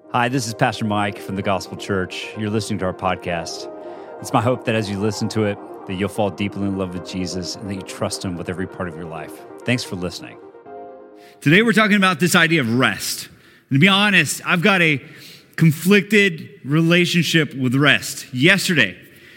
Hi, this is Pastor Mike from the Gospel Church. You're listening to our podcast. It's my hope that as you listen to it, that you'll fall deeply in love with Jesus and that you trust him with every part of your life. Thanks for listening. Today we're talking about this idea of rest. And to be honest, I've got a conflicted relationship with rest. Yesterday,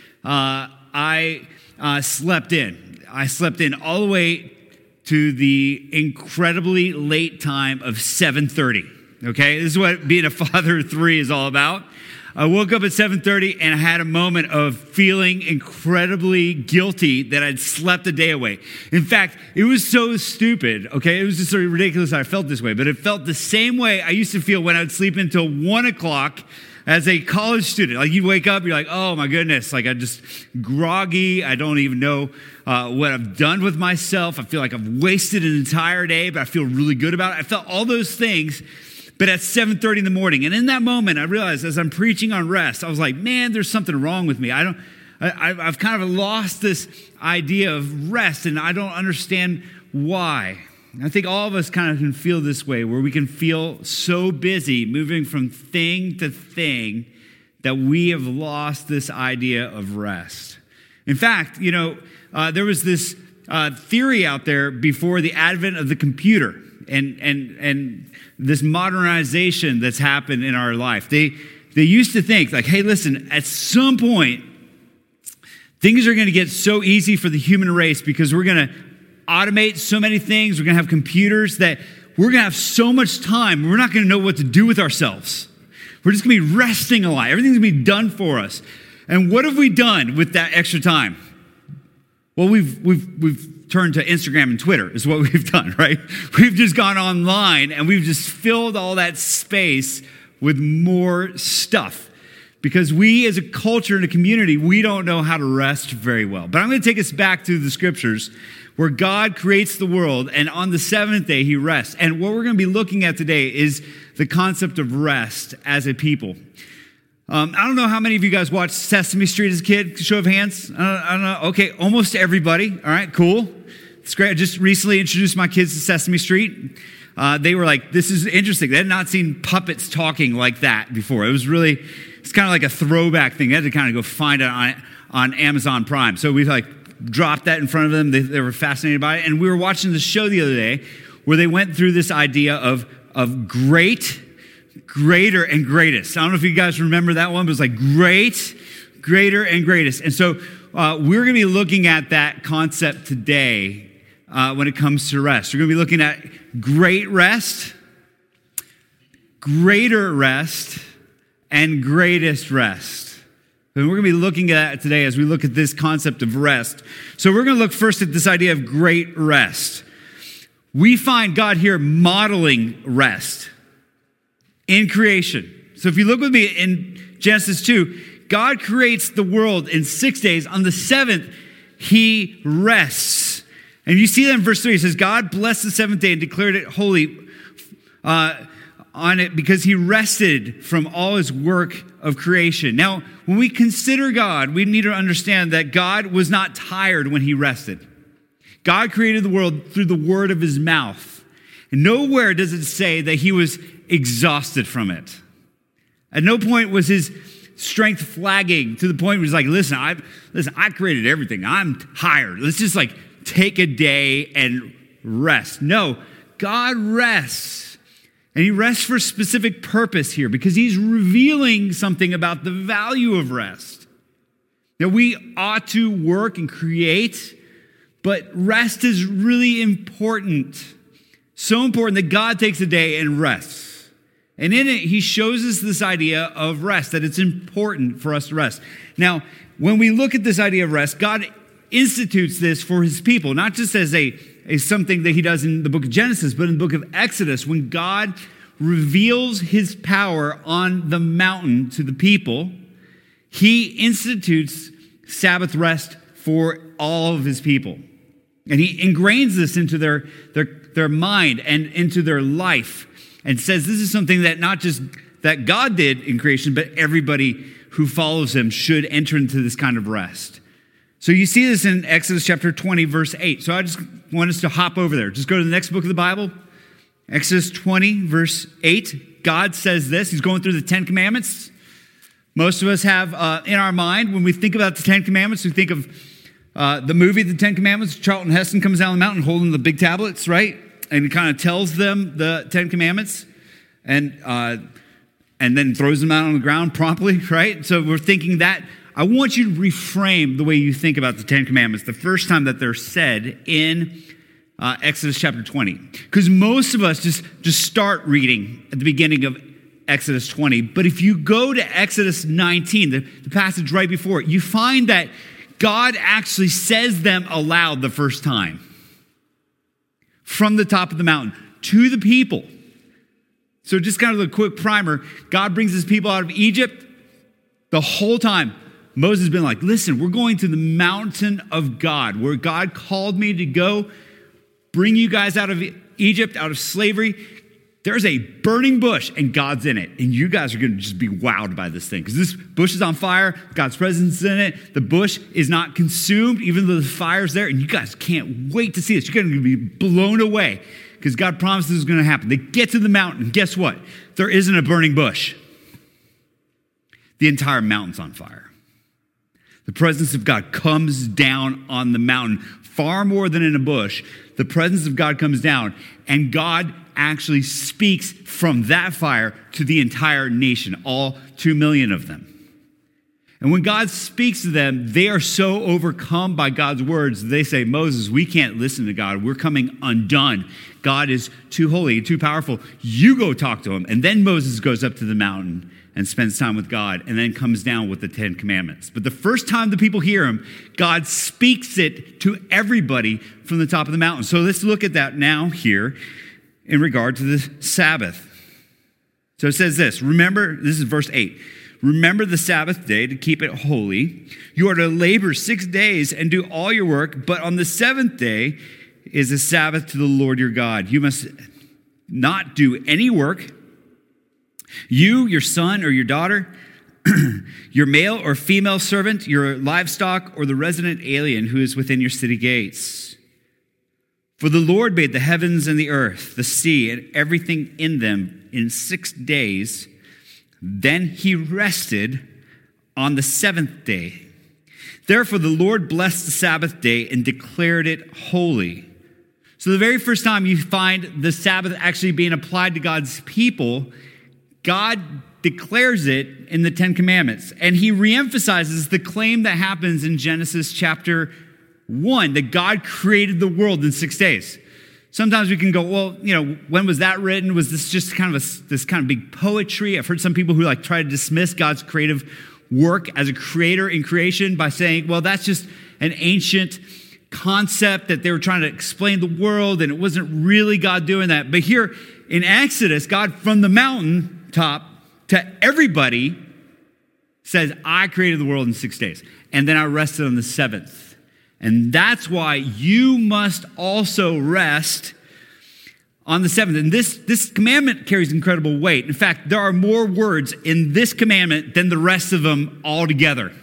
I slept in. I slept in all the way to the incredibly late time of 7:30. Okay, this is what being a father of three is all about. I woke up at 7:30 and I had a moment of feeling incredibly guilty that I'd slept a day away. In fact, it was so stupid, okay? It was just so ridiculous that I felt this way, but it felt the same way I used to feel when I would sleep until 1 o'clock as a college student. Like you'd wake up, you're like, oh my goodness, like I'm just groggy. I don't even know what I've done with myself. I feel like I've wasted an entire day, but I feel really good about it. I felt all those things. But at 7:30 in the morning, and in that moment, I realized as I'm preaching on rest, I was like, man, there's something wrong with me. I've kind of lost this idea of rest, and I don't understand why. And I think all of us kind of can feel this way, where we can feel so busy moving from thing to thing that we have lost this idea of rest. In fact, there was this theory out there before the advent of the computer and this modernization that's happened in our life. They used to think like, hey, listen, at some point, things are going to get so easy for the human race because we're going to automate so many things. We're going to have computers that we're going to have so much time. We're not going to know what to do with ourselves. We're just going to be resting a lot. Everything's going to be done for us. And what have we done with that extra time? Well, we've turned to Instagram and Twitter is what we've done, right? We've just gone online and we've just filled all that space with more stuff because we as a culture and a community, we don't know how to rest very well. But I'm going to take us back to the scriptures where God creates the world and on the seventh day he rests. And what we're going to be looking at today is the concept of rest as a people. I don't know how many of you guys watched Sesame Street as a kid. Show of hands. I don't know. Okay, almost everybody. All right, cool. It's great. I just recently introduced my kids to Sesame Street. They were like, this is interesting. They had not seen puppets talking like that before. It's kind of like a throwback thing. They had to kind of go find it on Amazon Prime. So we dropped that in front of them. They were fascinated by it. And we were watching the show the other day where they went through this idea of great, greater, and greatest. I don't know if you guys remember that one, but it was like great, greater, and greatest. And so we're going to be looking at that concept today when it comes to rest. We're going to be looking at great rest, greater rest, and greatest rest. And we're going to be looking at that today as we look at this concept of rest. So we're going to look first at this idea of great rest. We find God here modeling rest in creation. So if you look with me in Genesis 2, God creates the world in 6 days. On the seventh, he rests. And you see that in verse 3. It says, God blessed the seventh day and declared it holy on it because he rested from all his work of creation. Now, when we consider God, we need to understand that God was not tired when he rested. God created the world through the word of his mouth. And nowhere does it say that he was exhausted from it. At no point was his strength flagging to the point where he's like, listen, I created everything. I'm tired. Let's just take a day and rest. No, God rests. And he rests for a specific purpose here because he's revealing something about the value of rest. Now, we ought to work and create, but rest is really important. So important that God takes a day and rests. And in it, he shows us this idea of rest, that it's important for us to rest. Now, when we look at this idea of rest, God institutes this for his people, not just as something that he does in the book of Genesis, but in the book of Exodus, when God reveals his power on the mountain to the people, he institutes Sabbath rest for all of his people. And he ingrains this into their mind and into their life and says this is something that not just that God did in creation, but everybody who follows him should enter into this kind of rest. So you see this in Exodus chapter 20, verse 8. So I just want us to hop over there. Just go to the next book of the Bible, Exodus 20, verse 8. God says this. He's going through the Ten Commandments. Most of us have in our mind, when we think about the Ten Commandments, we think of the movie The Ten Commandments. Charlton Heston comes down the mountain holding the big tablets, right? And he kind of tells them the Ten Commandments and then throws them out on the ground promptly, right? So we're thinking that. I want you to reframe the way you think about the Ten Commandments the first time that they're said in Exodus chapter 20. Because most of us just start reading at the beginning of Exodus 20. But if you go to Exodus 19, the passage right before it, you find that God actually says them aloud the first time. From the top of the mountain to the people. So just kind of a quick primer. God brings his people out of Egypt. The whole time, Moses has been like, listen, we're going to the mountain of God, where God called me to go bring you guys out of Egypt, out of slavery. There's a burning bush, and God's in it. And you guys are going to just be wowed by this thing. Because this bush is on fire. God's presence is in it. The bush is not consumed, even though the fire's there. And you guys can't wait to see this. You're going to be blown away. Because God promised this is going to happen. They get to the mountain. And guess what? There isn't a burning bush. The entire mountain's on fire. The presence of God comes down on the mountain. Far more than in a bush. The presence of God comes down. And God actually speaks from that fire to the entire nation, all 2 million of them. And when God speaks to them, they are so overcome by God's words, they say, Moses, we can't listen to God. We're coming undone. God is too holy, too powerful. You go talk to him. And then Moses goes up to the mountain and spends time with God and then comes down with the Ten Commandments. But the first time the people hear him, God speaks it to everybody from the top of the mountain. So let's look at that now here in regard to the Sabbath. So it says this, remember, this is verse 8. Remember the Sabbath day to keep it holy. You are to labor 6 days and do all your work, but on the seventh day is a Sabbath to the Lord your God. You must not do any work. You, your son or your daughter, your male or female servant, your livestock, or the resident alien who is within your city gates. For the Lord made the heavens and the earth, the sea, and everything in them in 6 days. Then he rested on the seventh day. Therefore, the Lord blessed the Sabbath day and declared it holy. So the very first time you find the Sabbath actually being applied to God's people, God declares it in the Ten Commandments. And he reemphasizes the claim that happens in Genesis chapter 1, that God created the world in 6 days. Sometimes we can go, well, when was that written? Was this just kind of this kind of big poetry? I've heard some people who try to dismiss God's creative work as a creator in creation by saying, well, that's just an ancient concept that they were trying to explain the world, and it wasn't really God doing that. But here in Exodus, God from the mountaintop to everybody says, I created the world in 6 days, and then I rested on the seventh. And that's why you must also rest on the seventh. And this commandment carries incredible weight. In fact, there are more words in this commandment than the rest of them all together.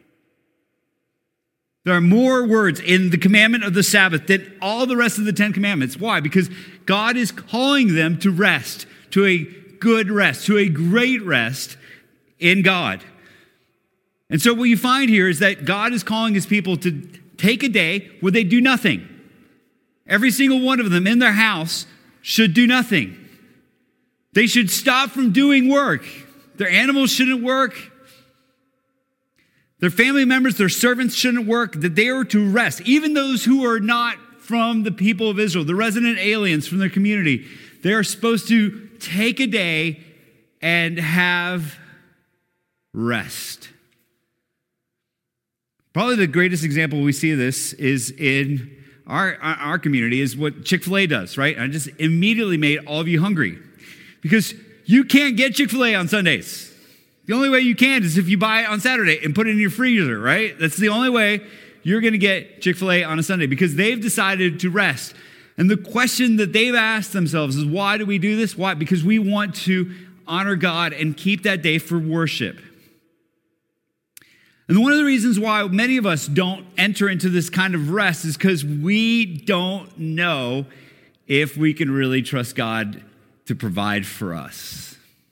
There are more words in the commandment of the Sabbath than all the rest of the Ten Commandments. Why? Because God is calling them to rest, to a good rest, to a great rest in God. And so what you find here is that God is calling his people to take a day where they do nothing. Every single one of them in their house should do nothing. They should stop from doing work. Their animals shouldn't work. Their family members, their servants shouldn't work. That they are to rest. Even those who are not from the people of Israel, the resident aliens from their community, they are supposed to take a day and have rest. Probably the greatest example we see of this is in our community is what Chick-fil-A does, right? I just immediately made all of you hungry because you can't get Chick-fil-A on Sundays. The only way you can is if you buy it on Saturday and put it in your freezer, right? That's the only way you're going to get Chick-fil-A on a Sunday because they've decided to rest. And the question that they've asked themselves is, why do we do this? Why? Because we want to honor God and keep that day for worship. And one of the reasons why many of us don't enter into this kind of rest is because we don't know if we can really trust God to provide for us.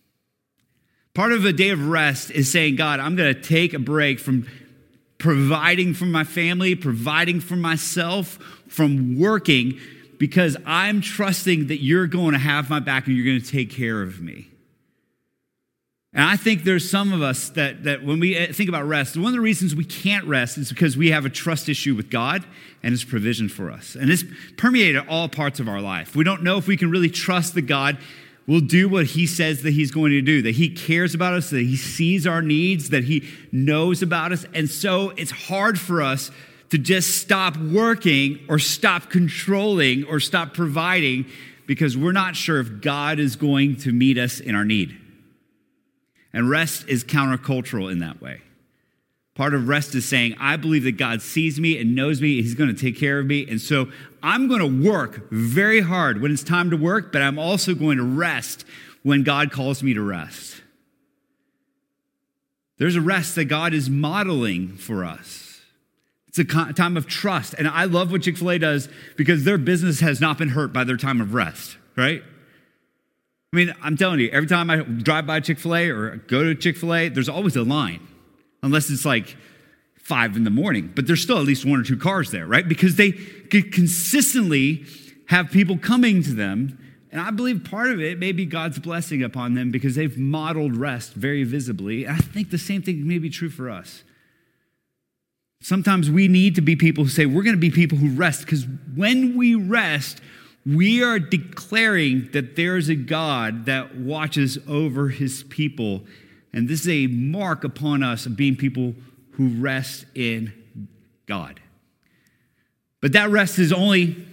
Part of a day of rest is saying, God, I'm going to take a break from providing for my family, providing for myself, from working, because I'm trusting that you're going to have my back and you're going to take care of me. And I think there's some of us that when we think about rest, one of the reasons we can't rest is because we have a trust issue with God and his provision for us. And it's permeated all parts of our life. We don't know if we can really trust that God will do what he says that he's going to do, that he cares about us, that he sees our needs, that he knows about us. And so it's hard for us to just stop working or stop controlling or stop providing because we're not sure if God is going to meet us in our need. And rest is countercultural in that way. Part of rest is saying, I believe that God sees me and knows me, and he's going to take care of me. And so I'm going to work very hard when it's time to work, but I'm also going to rest when God calls me to rest. There's a rest that God is modeling for us. It's a time of trust. And I love what Chick-fil-A does because their business has not been hurt by their time of rest, right? I mean, I'm telling you, every time I drive by Chick-fil-A or go to Chick-fil-A, there's always a line. Unless it's like 5 a.m, but there's still at least 1 or 2 cars there, right? Because they could consistently have people coming to them. And I believe part of it may be God's blessing upon them because they've modeled rest very visibly. And I think the same thing may be true for us. Sometimes we need to be people who say, we're going to be people who rest, because when we rest, we are declaring that there's a God that watches over his people. And this is a mark upon us of being people who rest in God. But that rest is only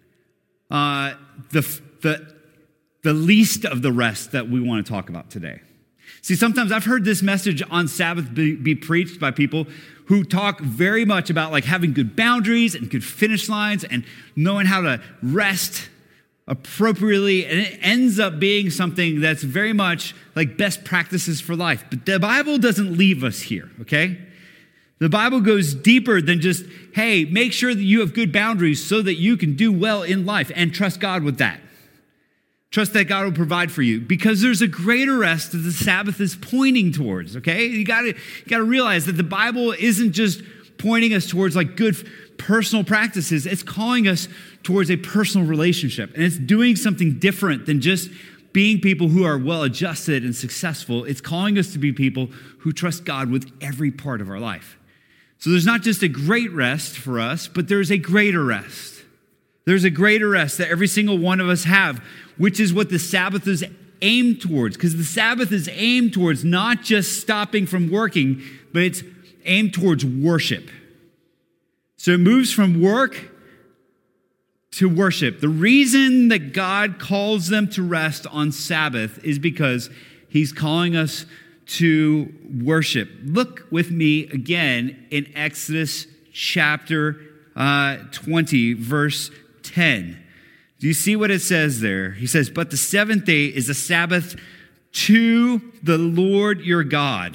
the least of the rest that we want to talk about today. See, sometimes I've heard this message on Sabbath be preached by people who talk very much about like having good boundaries and good finish lines and knowing how to rest appropriately, and it ends up being something that's very much like best practices for life. But the Bible doesn't leave us here, okay? The Bible goes deeper than just, hey, make sure that you have good boundaries so that you can do well in life, and trust God with that. Trust that God will provide for you, because there's a greater rest that the Sabbath is pointing towards, okay? You gotta realize that the Bible isn't just pointing us towards like good personal practices. It's calling us towards a personal relationship. And it's doing something different than just being people who are well-adjusted and successful. It's calling us to be people who trust God with every part of our life. So there's not just a great rest for us, but there's a greater rest. There's a greater rest that every single one of us have, which is what the Sabbath is aimed towards. Because the Sabbath is aimed towards not just stopping from working, but it's aimed towards worship. So it moves from work to worship. The reason that God calls them to rest on Sabbath is because he's calling us to worship. Look with me again in Exodus chapter 20, verse 10. Do you see what it says there? He says, but the seventh day is a Sabbath to the Lord your God.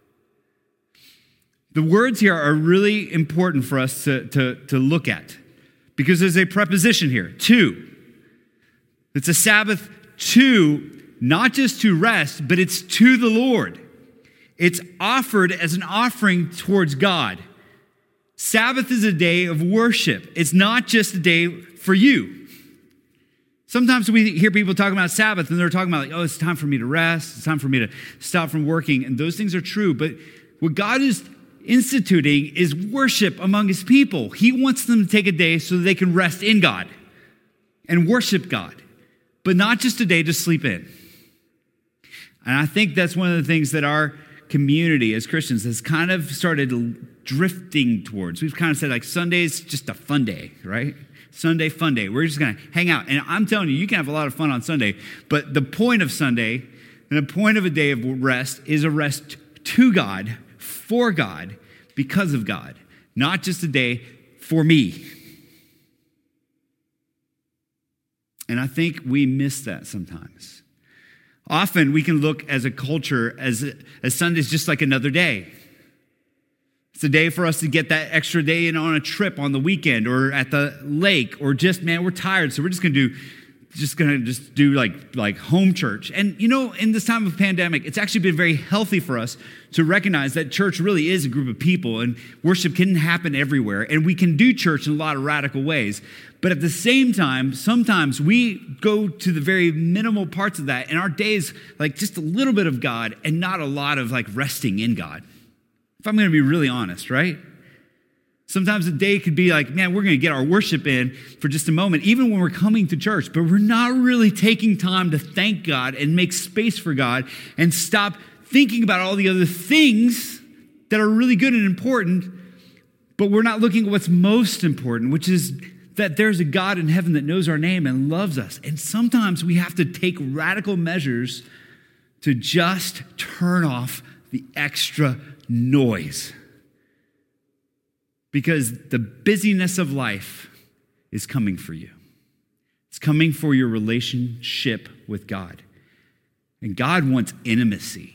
The words here are really important for us to look at, because there's a preposition here, to. It's a Sabbath to, not just to rest, but it's to the Lord. It's offered as an offering towards God. Sabbath is a day of worship. It's not just a day for you. Sometimes we hear people talking about Sabbath and they're talking about like, oh, it's time for me to rest. It's time for me to stop from working. And those things are true. But what God is instituting is worship among his people. He wants them to take a day so that they can rest in God and worship God, but not just a day to sleep in. And I think that's one of the things that our community as Christians has kind of started drifting towards. We've kind of said like Sunday's just a fun day, right? Sunday, fun day. We're just going to hang out. And I'm telling you, you can have a lot of fun on Sunday, but the point of Sunday and the point of a day of rest is a rest to God, for God, because of God, not just a day for me. And I think we miss that sometimes. Often we can look as a culture as Sunday's just like another day. It's a day for us to get that extra day in on a trip on the weekend or at the lake, or just, man, we're tired, so we're just going to do just going to just do like home church. And in this time of pandemic, it's actually been very healthy for us to recognize that church really is a group of people and worship can happen everywhere. And we can do church in a lot of radical ways. But at the same time, sometimes we go to the very minimal parts of that. And our days, like just a little bit of God and not a lot of like resting in God. If I'm going to be really honest, right? Sometimes a day could be like, man, we're going to get our worship in for just a moment, even when we're coming to church, but we're not really taking time to thank God and make space for God and stop thinking about all the other things that are really good and important, but we're not looking at what's most important, which is that there's a God in heaven that knows our name and loves us. And sometimes we have to take radical measures to just turn off the extra noise. Because the busyness of life is coming for you. It's coming for your relationship with God. And God wants intimacy.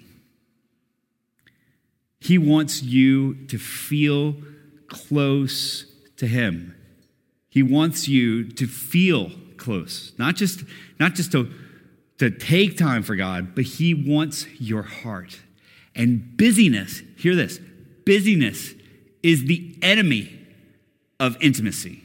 He wants you to feel close to him. He wants you to feel close, not just to take time for God, but he wants your heart. And busyness, hear this, busyness is the enemy of intimacy.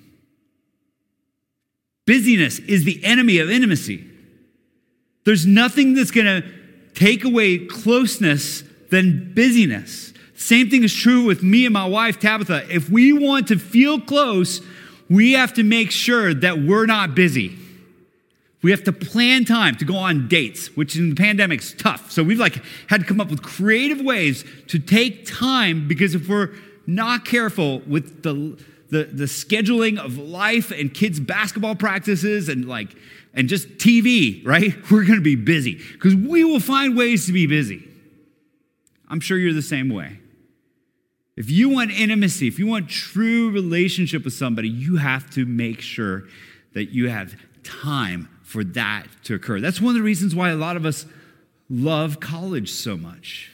Busyness is the enemy of intimacy. There's nothing that's going to take away closeness than busyness. Same thing is true with me and my wife, Tabitha. If we want to feel close, we have to make sure that we're not busy. We have to plan time to go on dates, which in the pandemic is tough. So we've had to come up with creative ways to take time, because if we're not careful with the scheduling of life and kids' basketball practices and just TV, right? We're going to be busy because we will find ways to be busy. I'm sure you're the same way. If you want intimacy, if you want true relationship with somebody, you have to make sure that you have time for that to occur. That's one of the reasons why a lot of us love college so much.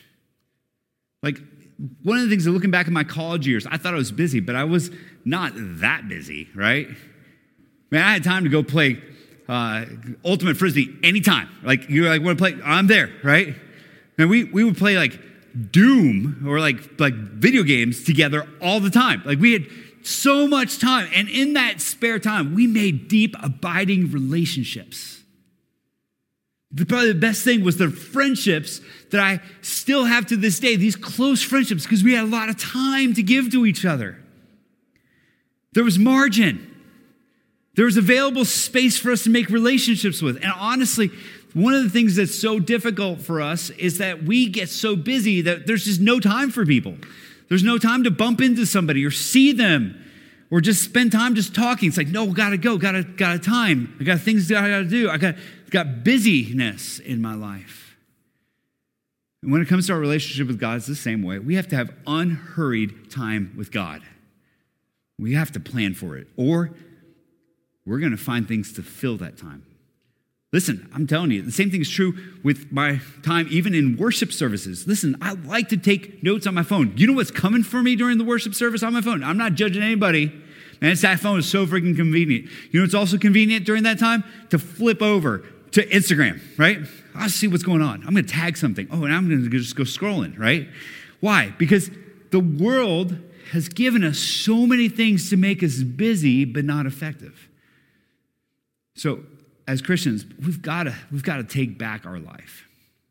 One of the things that looking back at my college years, I thought I was busy, but I was not that busy, right? Man, I had time to go play Ultimate Frisbee anytime. Want to play? I'm there, right? And we would play Doom or video games together all the time. We had so much time. And in that spare time, we made deep, abiding relationships. Probably the best thing was the friendships that I still have to this day, these close friendships, because we had a lot of time to give to each other. There was margin. There was available space for us to make relationships with. And honestly, one of the things that's so difficult for us is that we get so busy that there's just no time for people. There's no time to bump into somebody or see them or just spend time just talking. It's no, gotta go, got a time. I got things that I gotta do. I got busyness in my life. And when it comes to our relationship with God, it's the same way. We have to have unhurried time with God. We have to plan for it, or we're going to find things to fill that time. Listen, I'm telling you, the same thing is true with my time, even in worship services. Listen, I like to take notes on my phone. You know what's coming for me during the worship service on my phone? I'm not judging anybody. Man, that phone is so freaking convenient. You know what's also convenient during that time? To flip over to Instagram, right? I'll see what's going on. I'm going to tag something. Oh, and I'm going to just go scrolling, right? Why? Because the world has given us so many things to make us busy but not effective. So as Christians, we've got to take back our life.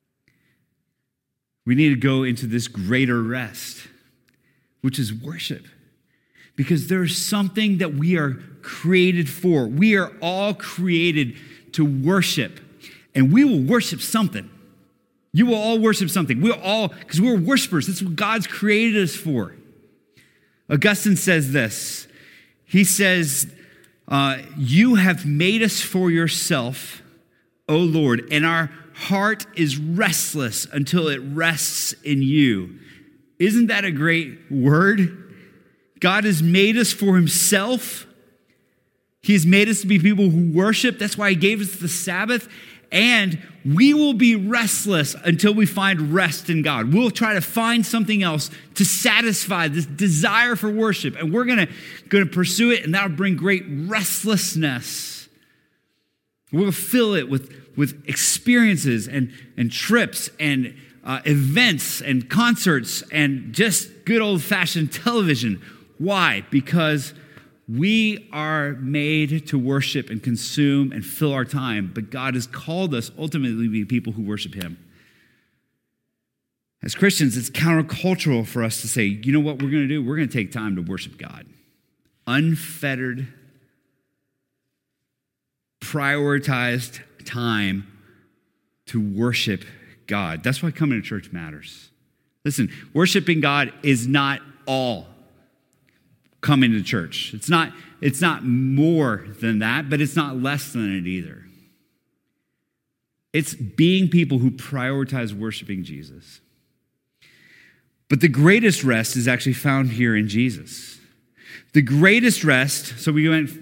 We need to go into this greater rest, which is worship. Because there's something that we are created for. We are all created to worship. And we will worship something. You will all worship something. Because we're worshipers. That's what God's created us for. Augustine says this. He says, you have made us for yourself, O Lord, and our heart is restless until it rests in you. Isn't that a great word? God has made us for himself. He's made us to be people who worship. That's why he gave us the Sabbath. And we will be restless until we find rest in God. We'll try to find something else to satisfy this desire for worship. And we're going to pursue it, and that'll bring great restlessness. We'll fill it with experiences and trips and events and concerts and just good old-fashioned television. Why? Because we are made to worship and consume and fill our time, but God has called us ultimately to be people who worship him. As Christians, it's countercultural for us to say, you know what we're going to do? We're going to take time to worship God. Unfettered, prioritized time to worship God. That's why coming to church matters. Listen, worshiping God is not all coming to church. It's not more than that, but it's not less than it either. It's being people who prioritize worshiping Jesus. But the greatest rest is actually found here in Jesus. The greatest rest, so we went,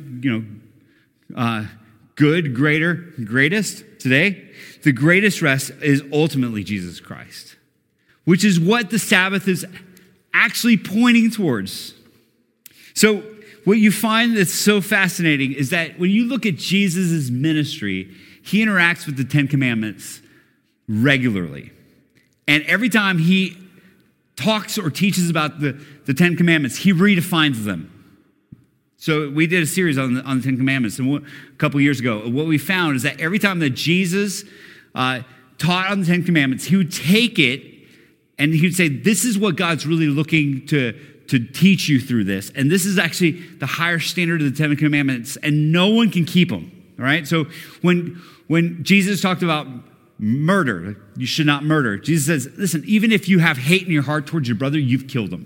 good, greater, greatest today. The greatest rest is ultimately Jesus Christ, which is what the Sabbath is actually pointing towards. So what you find that's so fascinating is that when you look at Jesus' ministry, he interacts with the Ten Commandments regularly. And every time he talks or teaches about the Ten Commandments, he redefines them. So we did a series on the Ten Commandments a couple years ago. What we found is that every time that Jesus taught on the Ten Commandments, he would take it and he would say, this is what God's really looking to teach you through this. And this is actually the higher standard of the Ten Commandments, and no one can keep them. All right? So when Jesus talked about murder, you should not murder, Jesus says, listen, even if you have hate in your heart towards your brother, you've killed him.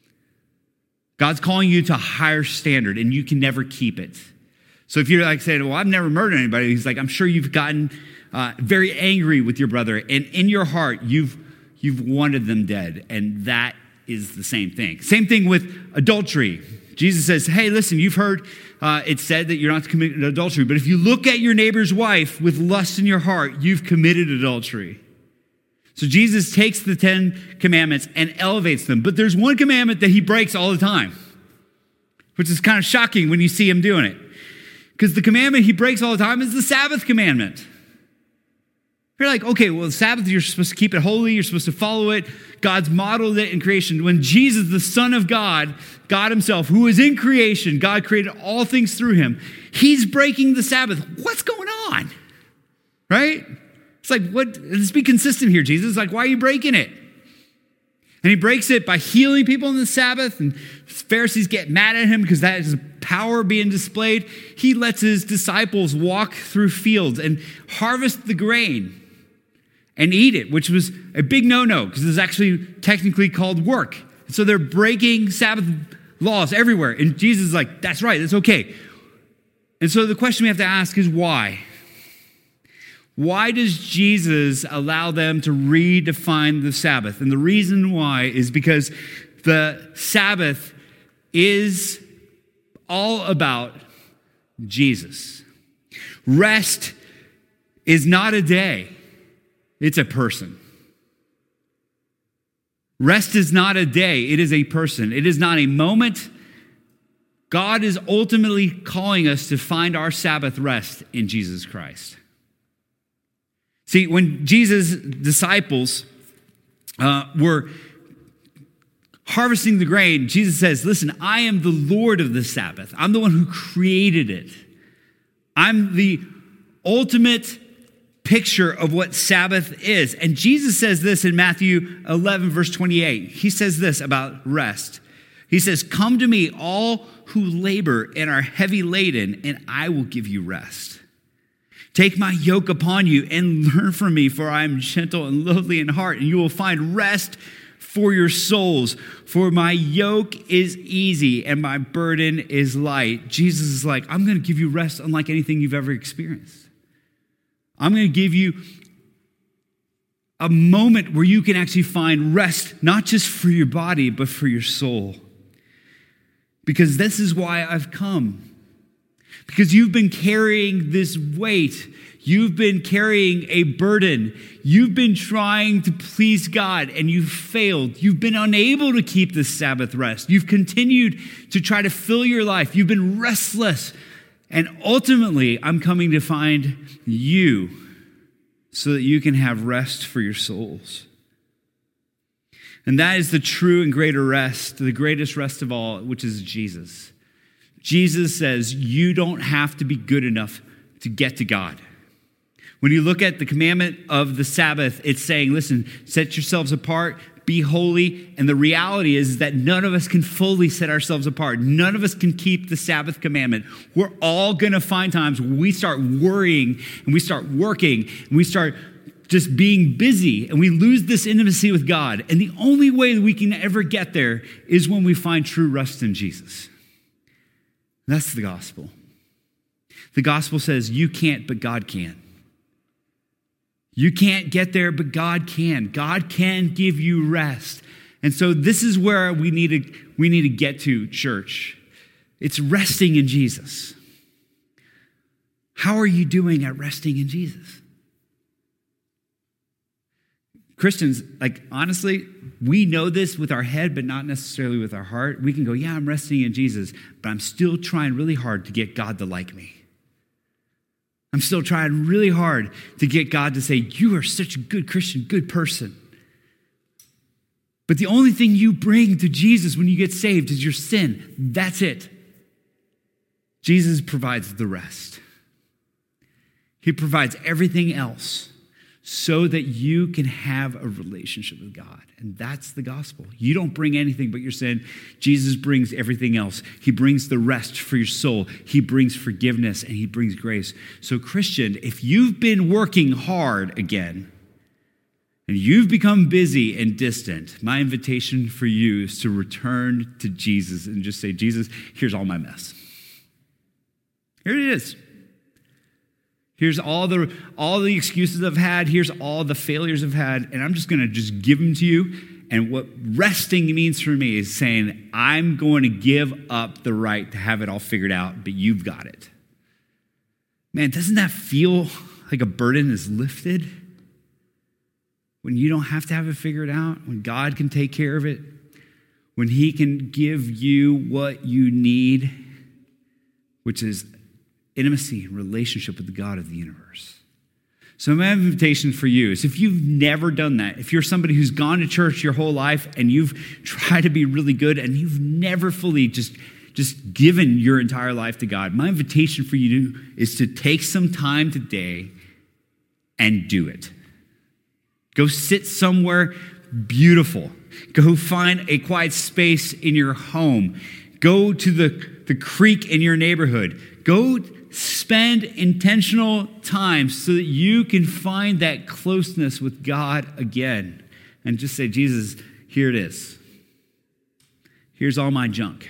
God's calling you to a higher standard, and you can never keep it. So if you're like saying, well, I've never murdered anybody, he's like, I'm sure you've gotten very angry with your brother, and in your heart, you've wanted them dead, and that is the same thing. Same thing with adultery. Jesus says, hey, listen, you've heard it said that you're not to commit adultery, but if you look at your neighbor's wife with lust in your heart, you've committed adultery. So Jesus takes the 10 commandments and elevates them, but there's one commandment that he breaks all the time, which is kind of shocking when you see him doing it. Because the commandment he breaks all the time is the Sabbath commandment. You're like, okay, well, the Sabbath, you're supposed to keep it holy. You're supposed to follow it. God's modeled it in creation. When Jesus, the Son of God, God himself, who is in creation, God created all things through him, he's breaking the Sabbath. What's going on? Right? It's like, what? Let's be consistent here, Jesus. Like, why are you breaking it? And he breaks it by healing people on the Sabbath, and Pharisees get mad at him because that is power being displayed. He lets his disciples walk through fields and harvest the grain and eat it, which was a big no-no because it's actually technically called work. So they're breaking Sabbath laws everywhere. And Jesus is like, that's right, that's okay. And so the question we have to ask is why? Why does Jesus allow them to redefine the Sabbath? And the reason why is because the Sabbath is all about Jesus. Rest is not a day, it's a person. Rest is not a day, it is a person. It is not a moment. God is ultimately calling us to find our Sabbath rest in Jesus Christ. See, when Jesus' disciples were harvesting the grain, Jesus says, listen, I am the Lord of the Sabbath. I'm the one who created it. I'm the ultimate picture of what Sabbath is. And Jesus says this in Matthew 11, verse 28. He says this about rest. He says, come to me, all who labor and are heavy laden, and I will give you rest. Take my yoke upon you and learn from me, for I am gentle and lowly in heart, and you will find rest for your souls. For my yoke is easy and my burden is light. Jesus is like, I'm going to give you rest unlike anything you've ever experienced. I'm going to give you a moment where you can actually find rest, not just for your body, but for your soul. Because this is why I've come. Because you've been carrying this weight. You've been carrying a burden. You've been trying to please God and you've failed. You've been unable to keep this Sabbath rest. You've continued to try to fill your life. You've been restless And ultimately, I'm coming to find you so that you can have rest for your souls. And that is the true and greater rest, the greatest rest of all, which is Jesus. Jesus says you don't have to be good enough to get to God. When you look at the commandment of the Sabbath, it's saying, listen, set yourselves apart, be holy. And the reality is that none of us can fully set ourselves apart. None of us can keep the Sabbath commandment. We're all going to find times when we start worrying and we start working and we start just being busy and we lose this intimacy with God. And the only way that we can ever get there is when we find true rest in Jesus. That's the gospel. The gospel says you can't, but God can. You can't get there, but God can. God can give you rest. And so this is where we need to get to, church. It's resting in Jesus. How are you doing at resting in Jesus? Christians, honestly, we know this with our head, but not necessarily with our heart. We can go, yeah, I'm resting in Jesus, but I'm still trying really hard to get God to like me. I'm still trying really hard to get God to say, you are such a good Christian, good person. But the only thing you bring to Jesus when you get saved is your sin. That's it. Jesus provides the rest. He provides everything else so that you can have a relationship with God. And that's the gospel. You don't bring anything but your sin. Jesus brings everything else. He brings the rest for your soul. He brings forgiveness and he brings grace. So Christian, if you've been working hard again and you've become busy and distant, my invitation for you is to return to Jesus and just say, Jesus, here's all my mess. Here it is. Here's all the excuses I've had. Here's all the failures I've had. And I'm just going to just give them to you. And what resting means for me is saying, I'm going to give up the right to have it all figured out, but you've got it. Man, doesn't that feel like a burden is lifted? When you don't have to have it figured out, when God can take care of it, when he can give you what you need, which is intimacy and relationship with the God of the universe. So my invitation for you is if you've never done that, if you're somebody who's gone to church your whole life and you've tried to be really good and you've never fully just given your entire life to God, my invitation for you is to take some time today and do it. Go sit somewhere beautiful. Go find a quiet space in your home. Go to the creek in your neighborhood. Go spend intentional time so that you can find that closeness with God again. And just say, Jesus, here it is. Here's all my junk.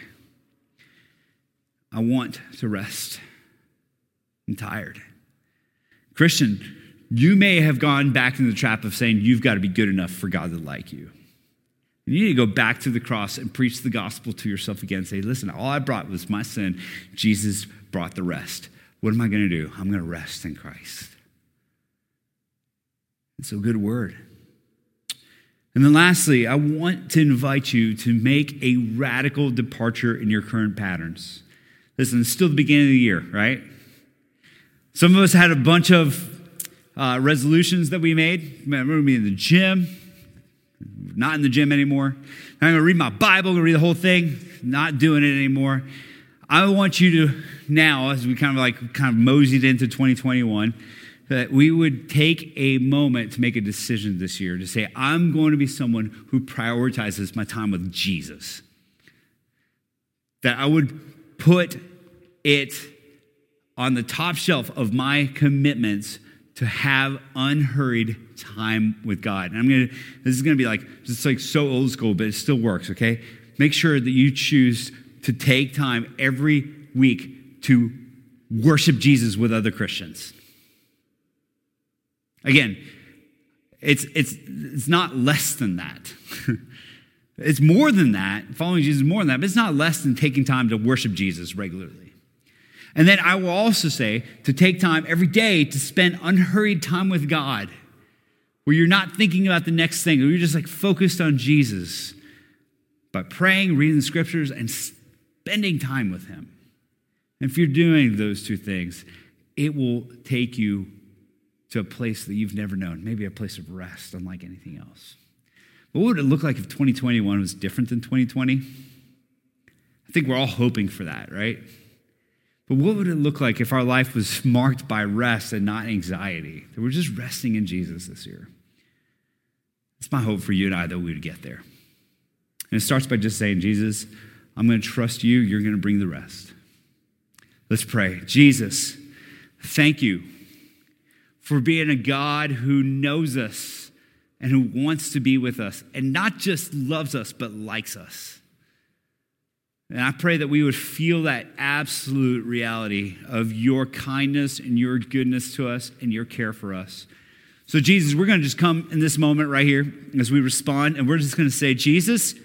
I want to rest. I'm tired. Christian, you may have gone back into the trap of saying you've got to be good enough for God to like you. You need to go back to the cross and preach the gospel to yourself again. Say, listen, all I brought was my sin. Jesus brought the rest. What am I going to do? I'm going to rest in Christ. It's a good word. And then lastly, I want to invite you to make a radical departure in your current patterns. Listen, it's still the beginning of the year, right? Some of us had a bunch of resolutions that we made. Man, I'm going to be in the gym. Not in the gym anymore. I'm going to read my Bible, I'm going to read the whole thing. Not doing it anymore. I want you to now, as we kind of moseyed into 2021, that we would take a moment to make a decision this year to say, I'm going to be someone who prioritizes my time with Jesus. That I would put it on the top shelf of my commitments to have unhurried time with God. And this is going to be just so old school, but it still works, okay? Make sure that you choose to take time every week to worship Jesus with other Christians. Again, it's not less than that. It's more than that. Following Jesus is more than that, but it's not less than taking time to worship Jesus regularly. And then I will also say to take time every day to spend unhurried time with God, where you're not thinking about the next thing, where you're just focused on Jesus by praying, reading the scriptures, and spending time with him. And if you're doing those two things, it will take you to a place that you've never known, maybe a place of rest, unlike anything else. But what would it look like if 2021 was different than 2020? I think we're all hoping for that, right? But what would it look like if our life was marked by rest and not anxiety? That we're just resting in Jesus this year. It's my hope for you and I that we would get there. And it starts by just saying, Jesus, I'm going to trust you. You're going to bring the rest. Let's pray. Jesus, thank you for being a God who knows us and who wants to be with us and not just loves us, but likes us. And I pray that we would feel that absolute reality of your kindness and your goodness to us and your care for us. So Jesus, we're going to just come in this moment right here as we respond, and we're just going to say, Jesus,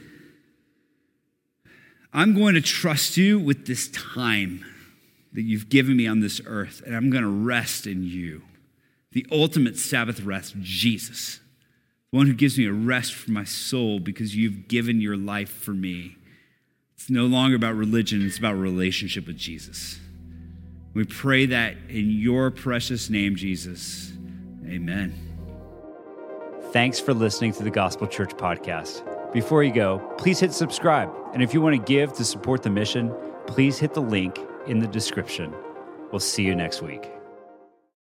I'm going to trust you with this time that you've given me on this earth, and I'm going to rest in you. The ultimate Sabbath rest, Jesus, the one who gives me a rest for my soul because you've given your life for me. It's no longer about religion, it's about relationship with Jesus. We pray that in your precious name, Jesus. Amen. Thanks for listening to the Gospel Church podcast. Before you go, please hit subscribe. And if you want to give to support the mission, please hit the link in the description. We'll see you next week.